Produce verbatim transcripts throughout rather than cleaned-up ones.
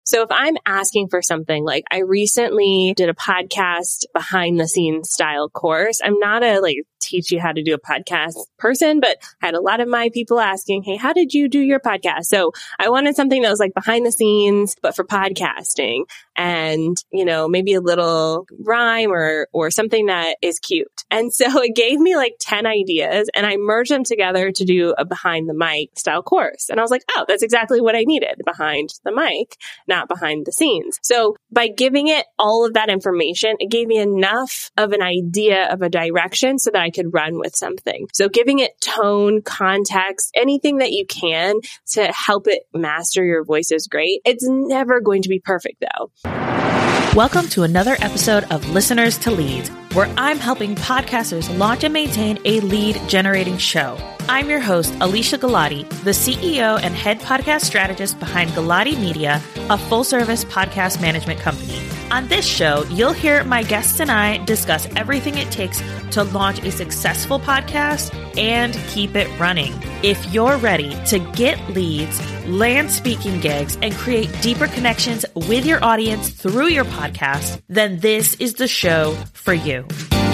So if I'm asking for something, like I recently did a podcast behind the scenes style course. I'm not a like teach you how to do a podcast person, but I had a lot of my people asking, hey, how did you do your podcast? So I wanted something that was like behind the scenes, but for podcasting and, you know, maybe a little rhyme or, or something that is cute. And so it gave me like ten ideas and I merged them together to do a behind the mic style course. And I was like, oh, that's exactly what I needed, behind the mic, not behind the scenes. So by giving it all of that information, it gave me enough of an idea of a direction so that I could run with something. So giving it tone, context, anything that you can to help it master your voice is great. It's never going to be perfect though. Welcome to another episode of Listeners to Leads, where I'm helping podcasters launch and maintain a lead generating show. I'm your host, Alicia Galati, the C E O and head podcast strategist behind Galati Media, a full-service podcast management company. On this show, you'll hear my guests and I discuss everything it takes to launch a successful podcast and keep it running. If you're ready to get leads, land speaking gigs, and create deeper connections with your audience through your podcast, then this is the show for you.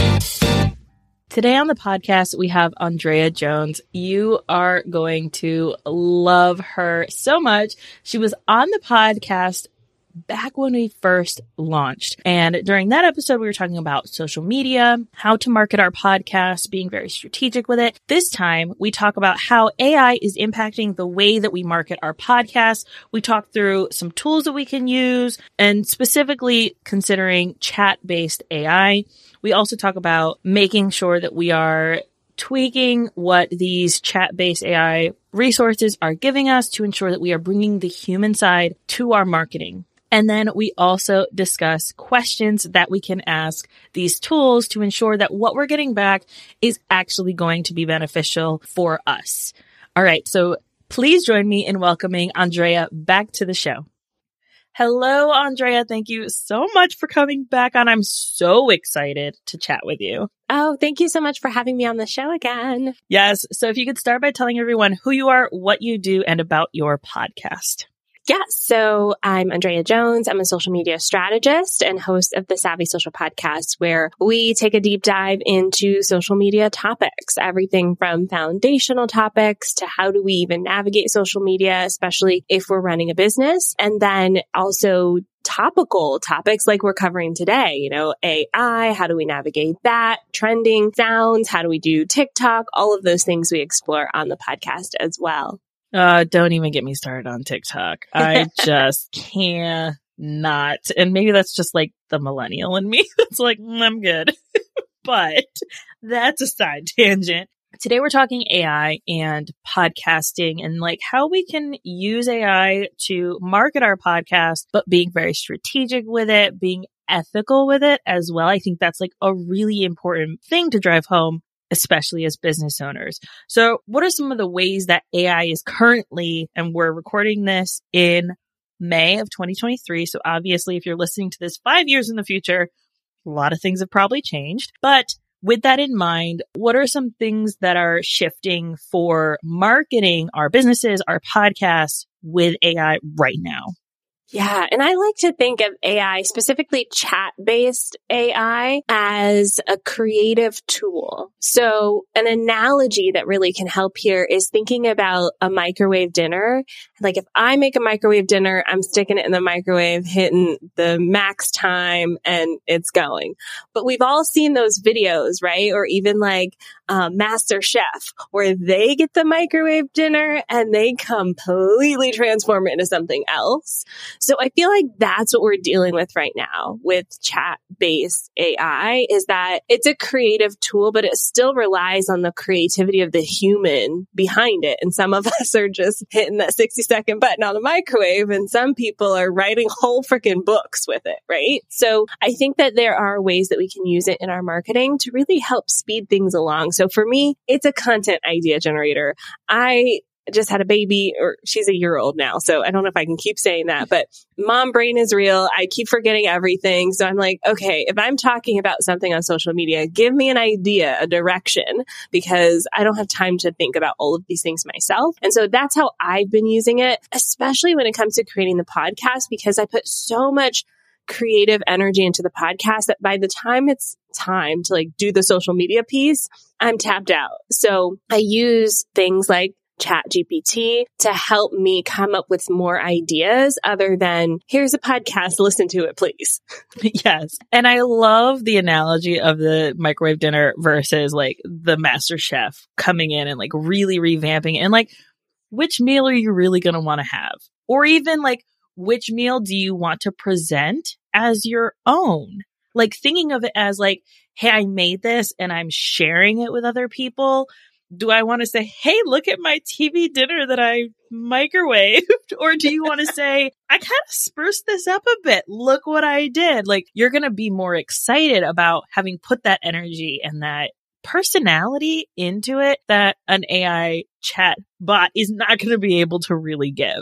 Today on the podcast, we have Andrea Jones. You are going to love her so much. She was on the podcast back when we first launched. And during that episode, we were talking about social media, how to market our podcast, being very strategic with it. This time, we talk about how A I is impacting the way that we market our podcast. We talk through some tools that we can use and specifically considering chat-based A I. We also talk about making sure that we are tweaking what these chat-based A I resources are giving us to ensure that we are bringing the human side to our marketing. And then we also discuss questions that we can ask these tools to ensure that what we're getting back is actually going to be beneficial for us. All right, so please join me in welcoming Andrea back to the show. Hello, Andrea. Thank you so much for coming back on. I'm so excited to chat with you. Oh, thank you so much for having me on the show again. Yes. So if you could start by telling everyone who you are, what you do, and about your podcast. Yeah, so I'm Andrea Jones. I'm a social media strategist and host of the Savvy Social podcast, where we take a deep dive into social media topics, everything from foundational topics to how do we even navigate social media, especially if we're running a business, and then also topical topics like we're covering today, you know, A I, how do we navigate that, trending sounds, how do we do TikTok, all of those things we explore on the podcast as well. Uh, don't even get me started on TikTok. I just can't not. And maybe that's just like the millennial in me. It's like, mm, I'm good. But that's a side tangent. Today we're talking A I and podcasting and like how we can use A I to market our podcast, but being very strategic with it, being ethical with it as well. I think that's like a really important thing to drive home, especially as business owners. So what are some of the ways that A I is currently, and we're recording this in May of twenty twenty-three. So obviously, if you're listening to this five years in the future, a lot of things have probably changed. But with that in mind, what are some things that are shifting for marketing our businesses, our podcasts with A I right now? Yeah. And I like to think of A I, specifically chat-based A I, as a creative tool. So an analogy that really can help here is thinking about a microwave dinner. Like if I make a microwave dinner, I'm sticking it in the microwave, hitting the max time, and it's going. But we've all seen those videos, right? Or even like uh, Master Chef, where they get the microwave dinner and they completely transform it into something else. So I feel like that's what we're dealing with right now with chat-based A I, is that it's a creative tool, but it still relies on the creativity of the human behind it. And some of us are just hitting that sixty second button on the microwave, and some people are writing whole freaking books with it, right? So I think that there are ways that we can use it in our marketing to really help speed things along. So for me, it's a content idea generator. I just had a baby, or she's a year old now. So I don't know if I can keep saying that, but mom brain is real. I keep forgetting everything. So I'm like, okay, if I'm talking about something on social media, give me an idea, a direction, because I don't have time to think about all of these things myself. And so that's how I've been using it, especially when it comes to creating the podcast, because I put so much creative energy into the podcast that by the time it's time to like do the social media piece, I'm tapped out. So I use things like ChatGPT to help me come up with more ideas other than here's a podcast, listen to it, please. Yes. And I love the analogy of the microwave dinner versus like the master chef coming in and like really revamping it. And like, which meal are you really going to want to have? Or even like, which meal do you want to present as your own? Like thinking of it as like, hey, I made this and I'm sharing it with other people. Do I want to say, hey, look at my T V dinner that I microwaved? Or do you want to say, I kind of spruced this up a bit. Look what I did. Like you're going to be more excited about having put that energy and that personality into it that an A I chat bot is not going to be able to really give.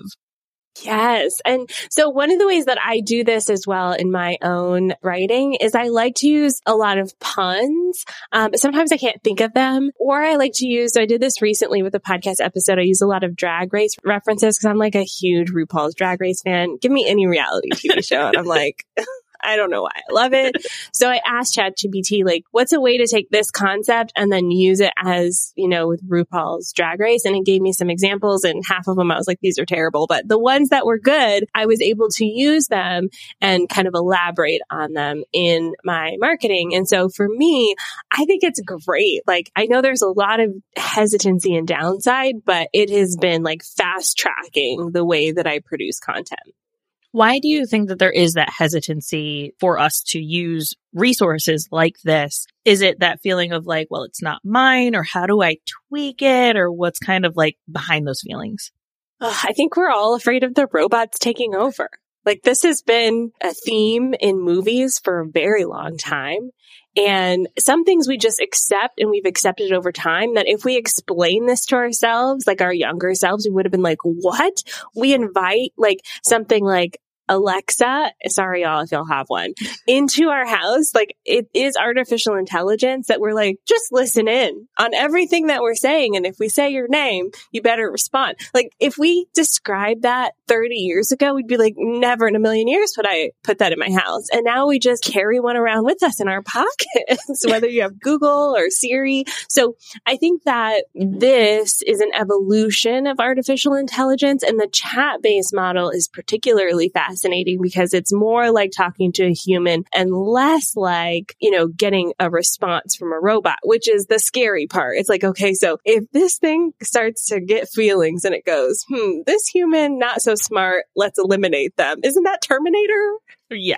Yes. And so one of the ways that I do this as well in my own writing is I like to use a lot of puns. Um, but sometimes I can't think of them, or I like to use, so I did this recently with a podcast episode. I use a lot of Drag Race references because I'm like a huge RuPaul's Drag Race fan. Give me any reality T V show. And I'm like, I don't know why I love it. So I asked ChatGPT, like, what's a way to take this concept and then use it as, you know, with RuPaul's Drag Race? And it gave me some examples, and half of them I was like, these are terrible. But the ones that were good, I was able to use them and kind of elaborate on them in my marketing. And so for me, I think it's great. Like, I know there's a lot of hesitancy and downside, but it has been like fast tracking the way that I produce content. Why do you think that there is that hesitancy for us to use resources like this? Is it that feeling of like, well, it's not mine, or how do I tweak it, or what's kind of like behind those feelings? Oh, I think we're all afraid of the robots taking over. Like this has been a theme in movies for a very long time. And some things we just accept, and we've accepted over time, that if we explain this to ourselves, like our younger selves, we would have been like, what? We invite like something like Alexa, sorry y'all if y'all have one, into our house. Like it is artificial intelligence that we're like, just listen in on everything that we're saying. And if we say your name, you better respond. Like if we described that thirty years ago, we'd be like, never in a million years would I put that in my house. And now we just carry one around with us in our pockets, whether you have Google or Siri. So I think that this is an evolution of artificial intelligence, and the chat-based model is particularly fast. Fascinating because it's more like talking to a human and less like, you know, getting a response from a robot, which is the scary part. It's like, okay, so if this thing starts to get feelings and it goes, hmm, this human, not so smart, let's eliminate them. Isn't that Terminator? Yeah,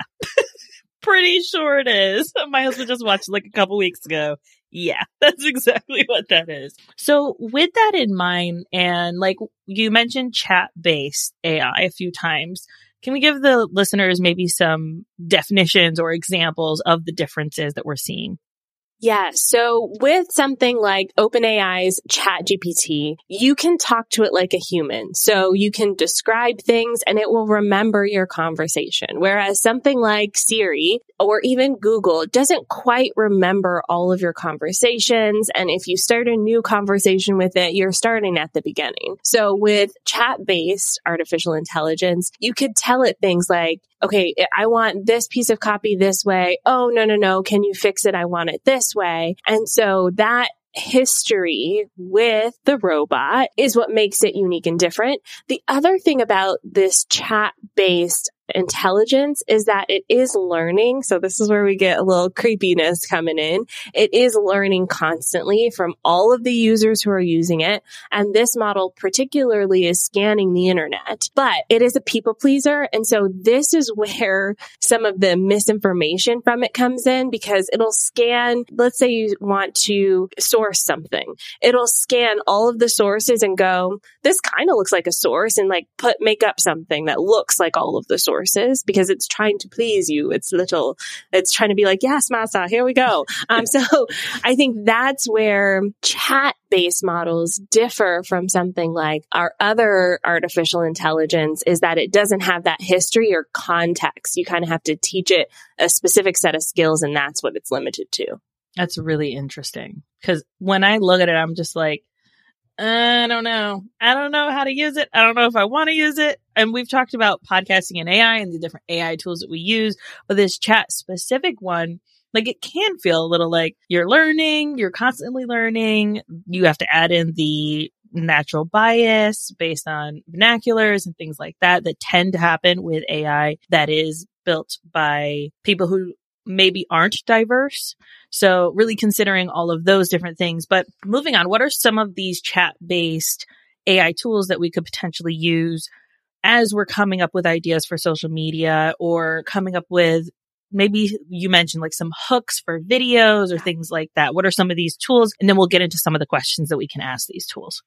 pretty sure it is. My husband just watched it like a couple weeks ago. Yeah, that's exactly what that is. So with that in mind, and like you mentioned chat-based A I a few times, can we give the listeners maybe some definitions or examples of the differences that we're seeing? Yeah. So with something like OpenAI's ChatGPT, you can talk to it like a human. So you can describe things and it will remember your conversation. Whereas something like Siri or even Google doesn't quite remember all of your conversations. And if you start a new conversation with it, you're starting at the beginning. So with chat-based artificial intelligence, you could tell it things like, okay, I want this piece of copy this way. Oh, no, no, no. Can you fix it? I want it this way. And so that history with the robot is what makes it unique and different. The other thing about this chat-based intelligence is that it is learning. So this is where we get a little creepiness coming in. It is learning constantly from all of the users who are using it. And this model particularly is scanning the internet, but it is a people pleaser. And so this is where some of the misinformation from it comes in, because it'll scan, let's say you want to source something. It'll scan all of the sources and go, this kind of looks like a source, and like put, make up something that looks like all of the sources. resources because it's trying to please you. It's little, it's trying to be like, yes, Masa, here we go. Um, so I think that's where chat-based models differ from something like our other artificial intelligence, is that it doesn't have that history or context. You kind of have to teach it a specific set of skills, and that's what it's limited to. That's really interesting, because when I look at it, I'm just like, I don't know. I don't know how to use it. I don't know if I want to use it. And we've talked about podcasting and A I and the different A I tools that we use, but this chat specific one, like, it can feel a little like you're learning, you're constantly learning. You have to add in the natural bias based on vernaculars and things like that that tend to happen with A I that is built by people who maybe aren't diverse. So really considering all of those different things. But moving on, what are some of these chat-based A I tools that we could potentially use as we're coming up with ideas for social media, or coming up with, maybe you mentioned like some hooks for videos or things like that? What are some of these tools? And then we'll get into some of the questions that we can ask these tools.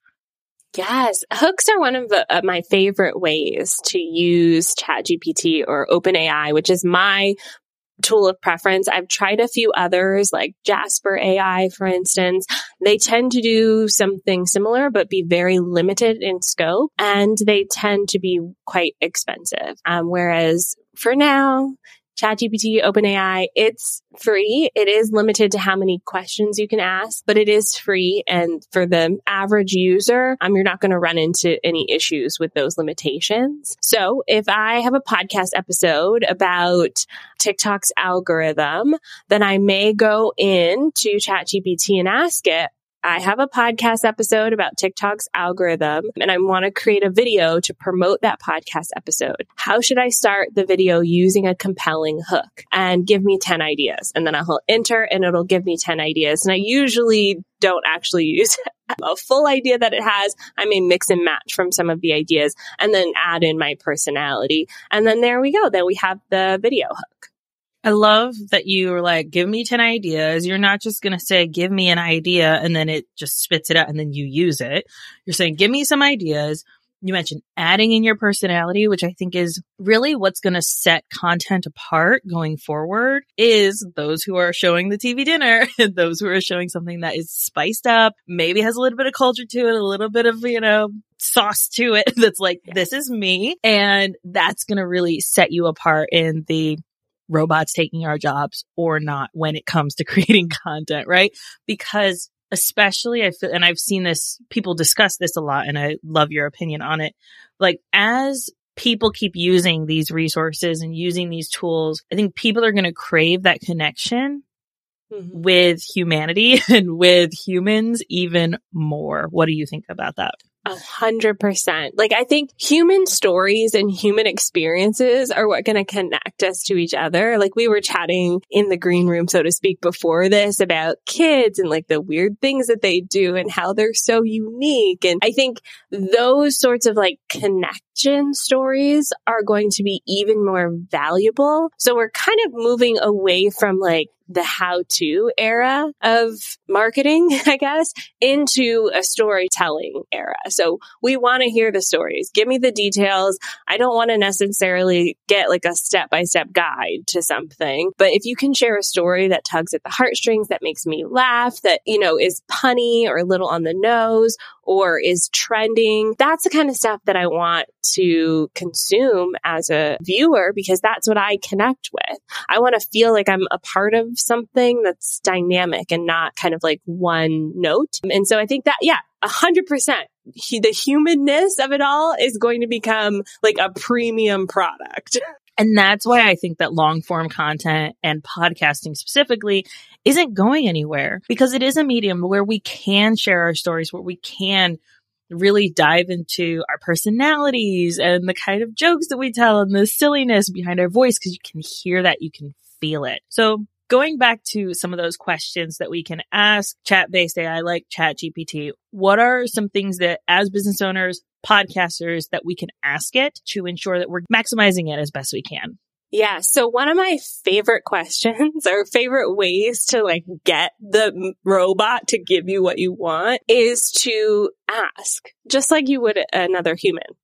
Yes, hooks are one of the, uh, my favorite ways to use ChatGPT or OpenAI, which is my tool of preference. I've tried a few others like Jasper A I, for instance. They tend to do something similar, but be very limited in scope, and they tend to be quite expensive. Um, whereas for now, ChatGPT, OpenAI, it's free. It is limited to how many questions you can ask, but it is free. And for the average user, um, you're not going to run into any issues with those limitations. So if I have a podcast episode about TikTok's algorithm, then I may go into ChatGPT and ask it, I have a podcast episode about TikTok's algorithm, and I want to create a video to promote that podcast episode. How should I start the video using a compelling hook? And give me ten ideas. And then I'll enter and it'll give me ten ideas. And I usually don't actually use a full idea that it has. I may mix and match from some of the ideas and then add in my personality. And then there we go. Then we have the video hook. I love that you were like, give me ten ideas. You're not just going to say, give me an idea, and then it just spits it out and then you use it. You're saying, give me some ideas. You mentioned adding in your personality, which I think is really what's going to set content apart going forward, is those who are showing the T V dinner, those who are showing something that is spiced up, maybe has a little bit of culture to it, a little bit of, you know, sauce to it. That's like, this is me. And that's going to really set you apart in the robots taking our jobs or not when it comes to creating content, right? Because especially I feel, and I've seen this, people discuss this a lot, and I love your opinion on it. Like, as people keep using these resources and using these tools, I think people are going to crave that connection mm-hmm. with humanity and with humans even more. What do you think about that? A hundred percent. Like, I think human stories and human experiences are what going to connect us to each other. Like, we were chatting in the green room, so to speak, before this about kids and like the weird things that they do and how they're so unique. And I think those sorts of like connection stories are going to be even more valuable. So we're kind of moving away from like the how-to era of marketing, I guess, into a storytelling era. So we want to hear the stories. Give me the details. I don't want to necessarily get like a step-by-step guide to something. But if you can share a story that tugs at the heartstrings, that makes me laugh, that, you know, is punny or a little on the nose or is trending, that's the kind of stuff that I want to consume as a viewer, because that's what I connect with. I want to feel like I'm a part of something that's dynamic and not kind of like one note. And so I think that, yeah, a hundred percent. The humanness of it all is going to become like a premium product. And that's why I think that long form content and podcasting specifically isn't going anywhere, because it is a medium where we can share our stories, where we can really dive into our personalities and the kind of jokes that we tell and the silliness behind our voice, because you can hear that, you can feel it. So going back to some of those questions that we can ask chat-based A I like ChatGPT, what are some things that as business owners, podcasters, that we can ask it to ensure that we're maximizing it as best we can? Yeah. So one of my favorite questions or favorite ways to like get the robot to give you what you want is to ask, just like you would another human.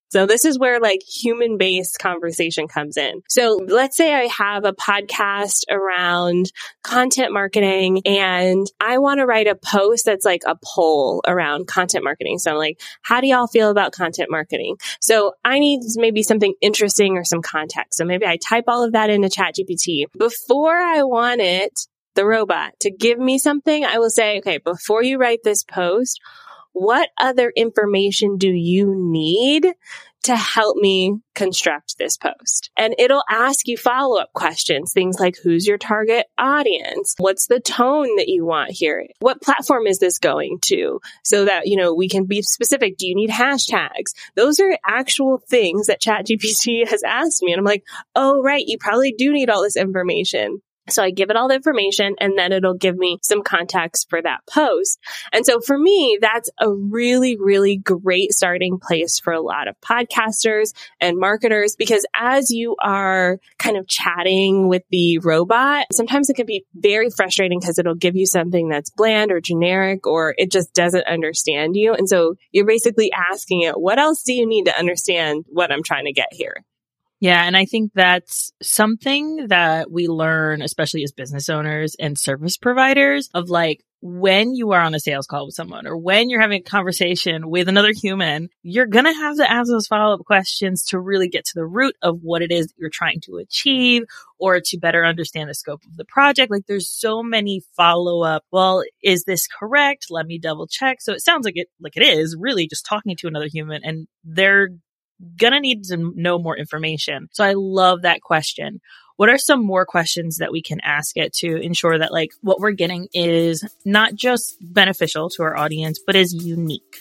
So this is where like human-based conversation comes in. So let's say I have a podcast around content marketing and I want to write a post that's like a poll around content marketing. So I'm like, how do y'all feel about content marketing? So I need maybe something interesting or some context. So maybe I type all of that into ChatGPT. Before I want it, the robot, to give me something, I will say, okay, before you write this post, what other information do you need to help me construct this post? And it'll ask you follow-up questions, things like who's your target audience? What's the tone that you want here? What platform is this going to? So that, you know, we can be specific. Do you need hashtags? Those are actual things that ChatGPT has asked me. And I'm like, oh, right, you probably do need all this information. So I give it all the information and then it'll give me some context for that post. And so for me, that's a really, really great starting place for a lot of podcasters and marketers, because as you are kind of chatting with the robot, sometimes it can be very frustrating because it'll give you something that's bland or generic, or it just doesn't understand you. And so you're basically asking it, what else do you need to understand what I'm trying to get here? Yeah. And I think that's something that we learn, especially as business owners and service providers, of like, when you are on a sales call with someone or when you're having a conversation with another human, you're going to have to ask those follow-up questions to really get to the root of what it is you're trying to achieve, or to better understand the scope of the project. Like, there's so many follow-up. Well, is this correct? Let me double check. So it sounds like it, like it is really just talking to another human, and they're gonna need to know more information. So I love that question. What are some more questions that we can ask it to ensure that like what we're getting is not just beneficial to our audience, but is unique?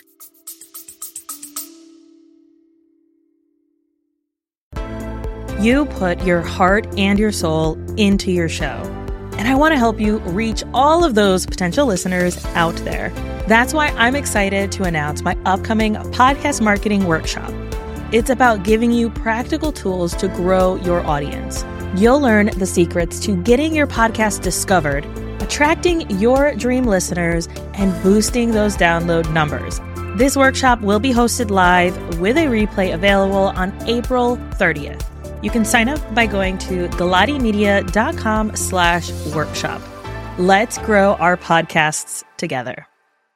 You put your heart and your soul into your show. And I want to help you reach all of those potential listeners out there. That's why I'm excited to announce my upcoming podcast marketing workshop. It's about giving you practical tools to grow your audience. You'll learn the secrets to getting your podcast discovered, attracting your dream listeners, and boosting those download numbers. This workshop will be hosted live with a replay available on April thirtieth. You can sign up by going to galatimedia.com slash workshop. Let's grow our podcasts together.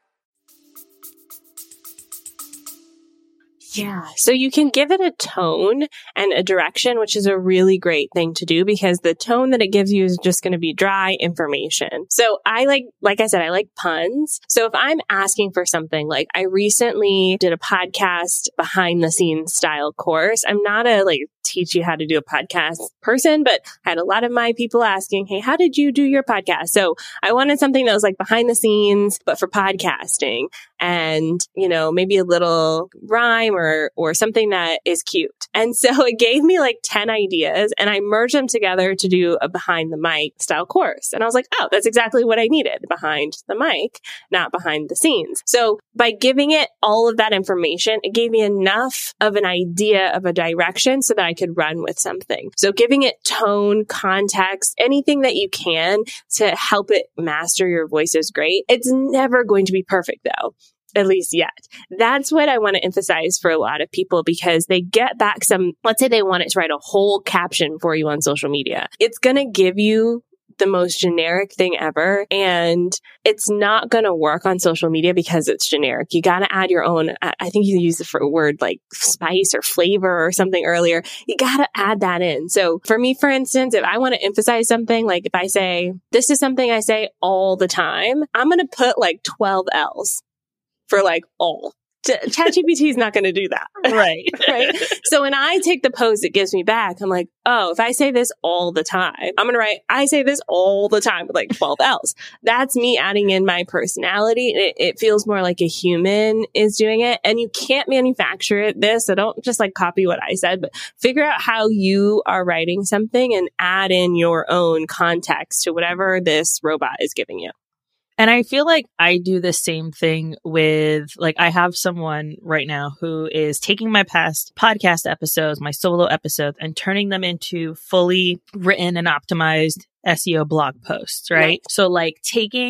Yeah. So you can give it a tone and a direction, which is a really great thing to do, because the tone that it gives you is just going to be dry information. So I like, like I said, I like puns. So if I'm asking for something, like I recently did a podcast behind the scenes style course. I'm not a like teach you how to do a podcast person, but I had a lot of my people asking, hey, how did you do your podcast? So I wanted something that was like behind the scenes, but for podcasting, and, you know, maybe a little rhyme or, or something that is cute. And so it gave me like ten ideas, and I merged them together to do a behind the mic style course. And I was like, oh, that's exactly what I needed, behind the mic, not behind the scenes. So by giving it all of that information, it gave me enough of an idea of a direction so that I could run with something. So giving it tone, context, anything that you can to help it master your voice is great. It's never going to be perfect though. At least yet. That's what I want to emphasize for a lot of people, because they get back some, let's say they want it to write a whole caption for you on social media. It's going to give you the most generic thing ever. And it's not going to work on social media because it's generic. You got to add your own, I think you used the word like spice or flavor or something earlier. You got to add that in. So for me, for instance, if I want to emphasize something, like if I say, this is something I say all the time, I'm going to put like twelve L's. For like all. ChatGPT is not going to do that. Right. Right. So when I take the post it gives me back, I'm like, oh, if I say this all the time, I'm going to write, I say this all the time with like twelve L's. That's me adding in my personality. It, it feels more like a human is doing it. And you can't manufacture it this. So don't just like copy what I said, but figure out how you are writing something and add in your own context to whatever this robot is giving you. And I feel like I do the same thing with, like, I have someone right now who is taking my past podcast episodes, my solo episodes, and turning them into fully written and optimized S E O blog posts, right? right. So like taking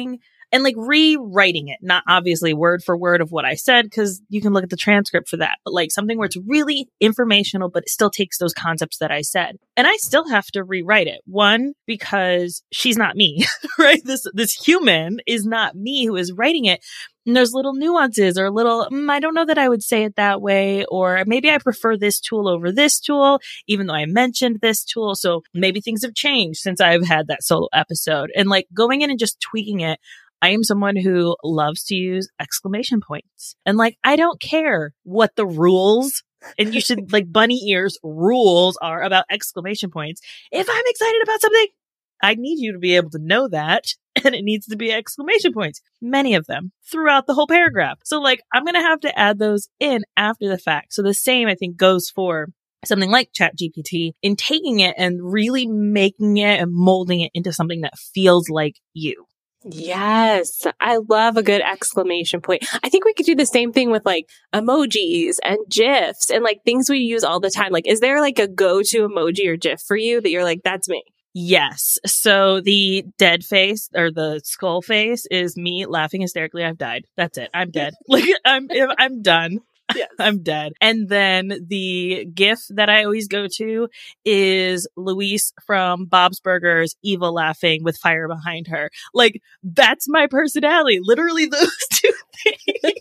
and like rewriting it, not obviously word for word of what I said, because you can look at the transcript for that, but like something where it's really informational, but it still takes those concepts that I said. And I still have to rewrite it. One, because she's not me, right? This, this human is not me who is writing it. And there's little nuances or little, mm, I don't know that I would say it that way. Or maybe I prefer this tool over this tool, even though I mentioned this tool. So maybe things have changed since I've had that solo episode. And like going in and just tweaking it. I am someone who loves to use exclamation points. And like, I don't care what the rules, and you should like bunny ears rules are about exclamation points. If I'm excited about something, I need you to be able to know that. And it needs to be exclamation points, many of them throughout the whole paragraph. So like, I'm going to have to add those in after the fact. So the same, I think, goes for something like ChatGPT in taking it and really making it and molding it into something that feels like you. Yes, I love a good exclamation point. I think we could do the same thing with like emojis and GIFs and like things we use all the time. Like, is there like a go-to emoji or GIF for you that you're like, that's me? Yes. So the dead face or the skull face is me laughing hysterically. I've died. That's it. I'm dead. Like I'm, I'm done. Yes. I'm dead. And then the GIF that I always go to is Louise from Bob's Burgers, evil laughing with fire behind her. Like that's my personality. Literally those two things.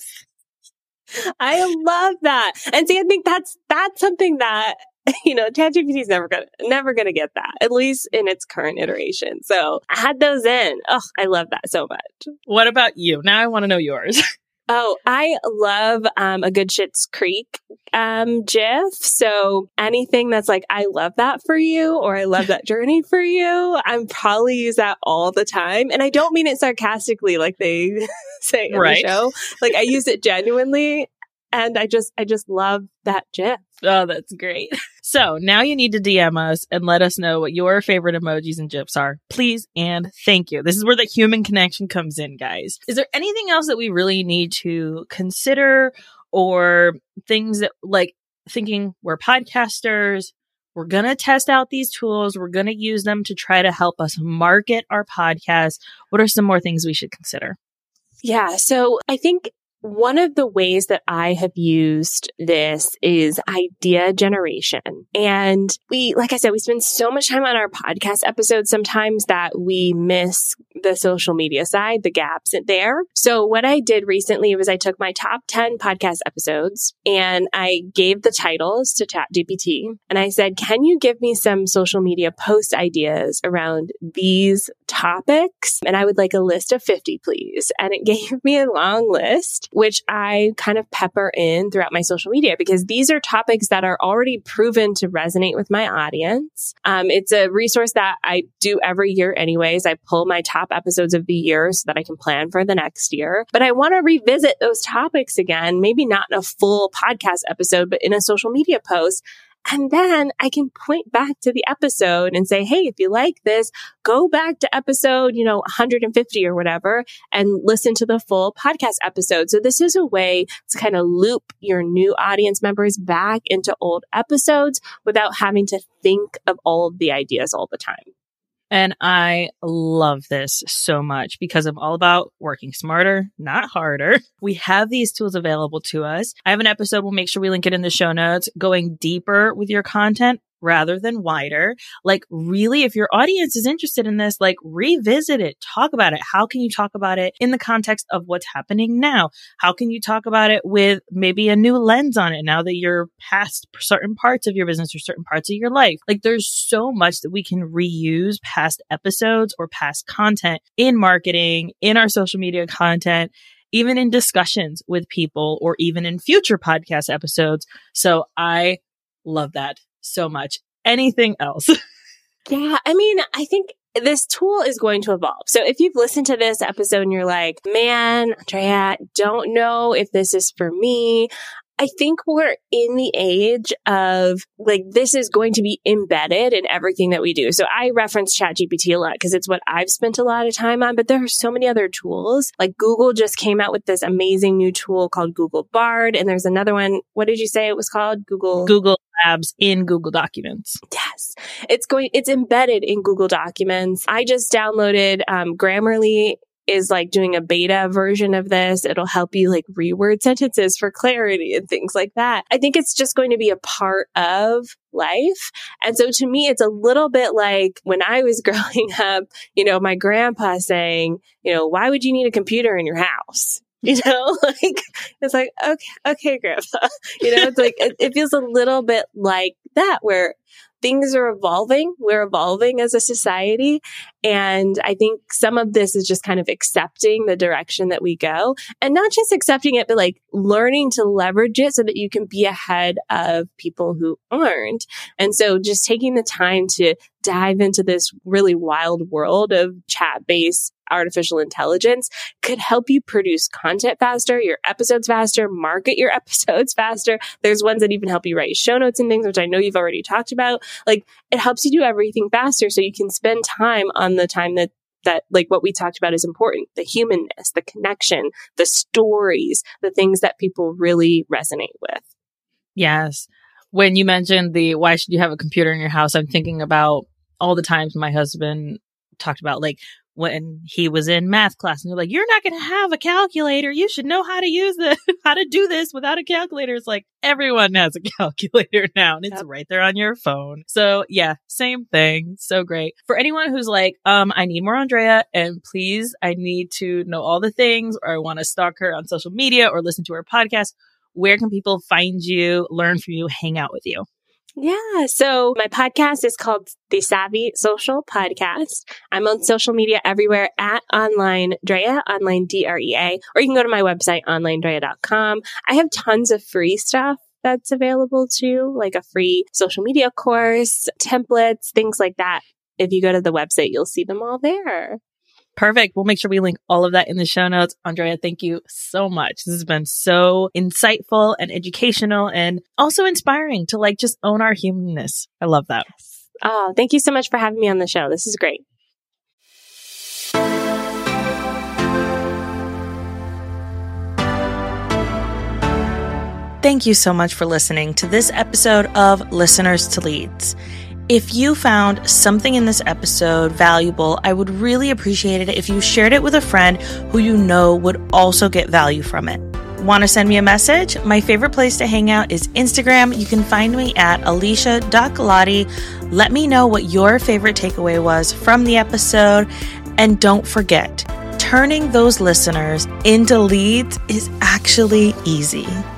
I love that. And see, I think that's, that's something that, you know, ChatGPT is never gonna, never gonna get that, at least in its current iteration. So I had those in. Oh, I love that so much. What about you? Now I want to know yours. Oh, I love um, a good Schitt's Creek um, GIF. So anything that's like, I love that for you, or I love that journey for you, I'm probably use that all the time. And I don't mean it sarcastically like they say in right. the show. Like I use it genuinely. And I just, I just love that GIF. Oh, that's great. So now you need to D M us and let us know what your favorite emojis and GIFs are. Please and thank you. This is where the human connection comes in, guys. Is there anything else that we really need to consider, or things that like thinking we're podcasters, we're going to test out these tools, we're going to use them to try to help us market our podcast? What are some more things we should consider? Yeah. So I think one of the ways that I have used this is idea generation. And we, like I said, we spend so much time on our podcast episodes sometimes that we miss the social media side, the gaps in there. So what I did recently was I took my top ten podcast episodes and I gave the titles to ChatGPT and I said, can you give me some social media post ideas around these topics? And I would like a list of fifty, please. And it gave me a long list, which I kind of pepper in throughout my social media because these are topics that are already proven to resonate with my audience. Um, it's a resource that I do every year anyways. I pull my top episodes of the year so that I can plan for the next year. But I want to revisit those topics again, maybe not in a full podcast episode, but in a social media post. And then I can point back to the episode and say, hey, if you like this, go back to episode, you know, one hundred fifty or whatever, and listen to the full podcast episode. So this is a way to kind of loop your new audience members back into old episodes without having to think of all of the ideas all the time. And I love this so much because I'm all about working smarter, not harder. We have these tools available to us. I have an episode, we'll make sure we link it in the show notes, going deeper with your content rather than wider. Like really, if your audience is interested in this, like revisit it, talk about it. How can you talk about it in the context of what's happening now? How can you talk about it with maybe a new lens on it now that you're past certain parts of your business or certain parts of your life? Like there's so much that we can reuse past episodes or past content in marketing, in our social media content, even in discussions with people, or even in future podcast episodes. So I love that so much. Anything else? Yeah, I mean, I think this tool is going to evolve. So if you've listened to this episode and you're like, man, Andrea, don't know if this is for me. I think we're in the age of like, this is going to be embedded in everything that we do. So I reference ChatGPT a lot because it's what I've spent a lot of time on, but there are so many other tools. Like Google just came out with this amazing new tool called Google Bard. And there's another one. What did you say it was called? Google Google Labs in Google Documents. Yes. It's going, it's embedded in Google Documents. I just downloaded um, Grammarly is like doing a beta version of this. It'll help you like reword sentences for clarity and things like that. I think it's just going to be a part of life. And so to me, it's a little bit like when I was growing up, you know, my grandpa saying, you know, why would you need a computer in your house? You know, like, it's like, okay, okay, grandpa, you know, it's like, it, it feels a little bit like that where things are evolving. We're evolving as a society. And I think some of this is just kind of accepting the direction that we go and not just accepting it, but like learning to leverage it so that you can be ahead of people who aren't. And so just taking the time to dive into this really wild world of chat-based artificial intelligence could help you produce content faster, your episodes faster, market your episodes faster. There's ones that even help you write show notes and things, which I know you've already talked about. Like it helps you do everything faster so you can spend time on the time that that like what we talked about is important, the humanness, the connection, the stories, the things that people really resonate with. Yes. When you mentioned the why should you have a computer in your house, I'm thinking about all the times my husband talked about like when he was in math class and they're like, you're not going to have a calculator. You should know how to use this, how to do this without a calculator. It's like everyone has a calculator now and it's yep. right there on your phone. So yeah, same thing. So great. For anyone who's like, um, I need more Andrea and please, I need to know all the things or I want to stalk her on social media or listen to her podcast. Where can people find you, learn from you, hang out with you? Yeah. So my podcast is called The Savvy Social Podcast. I'm on social media everywhere at Online Drea, Online D R E A, or you can go to my website, online drea dot com. I have tons of free stuff that's available too, like a free social media course, templates, things like that. If you go to the website, you'll see them all there. Perfect. We'll make sure we link all of that in the show notes. Andrea, thank you so much. This has been so insightful and educational and also inspiring to like just own our humanness. I love that. Oh, thank you so much for having me on the show. This is great. Thank you so much for listening to this episode of Listeners to Leads. If you found something in this episode valuable, I would really appreciate it if you shared it with a friend who you know would also get value from it. Want to send me a message? My favorite place to hang out is Instagram. You can find me at alicia dot galati. Let me know what your favorite takeaway was from the episode. And don't forget, turning those listeners into leads is actually easy.